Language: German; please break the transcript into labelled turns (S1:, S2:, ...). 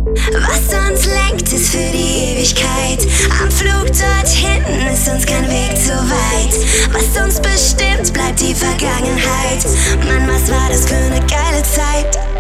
S1: Was uns lenkt, ist für die Ewigkeit. Am Flug dorthin ist uns kein Weg zu weit. Was uns bestimmt, bleibt die Vergangenheit. Mann, was war das für eine geile Zeit.